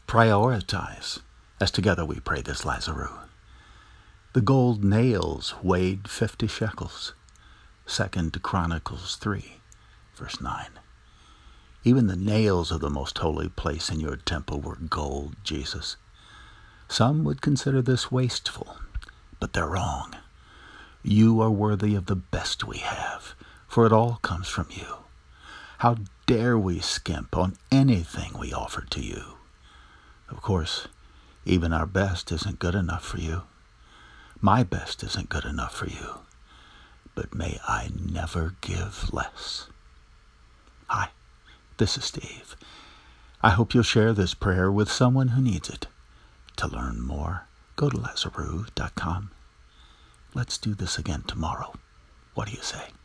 Prioritize, as together we pray this Lazarus. The gold nails weighed 50 shekels. 2 Chronicles 3, verse 9. Even the nails of the most holy place in your temple were gold, Jesus. Some would consider this wasteful, but they're wrong. You are worthy of the best we have, for it all comes from you. How dare we skimp on anything we offer to you? Of course, even our best isn't good enough for you. My best isn't good enough for you. But may I never give less. Hi, this is Steve. I hope you'll share this prayer with someone who needs it. To learn more, go to Lazarus.com. Let's do this again tomorrow. What do you say?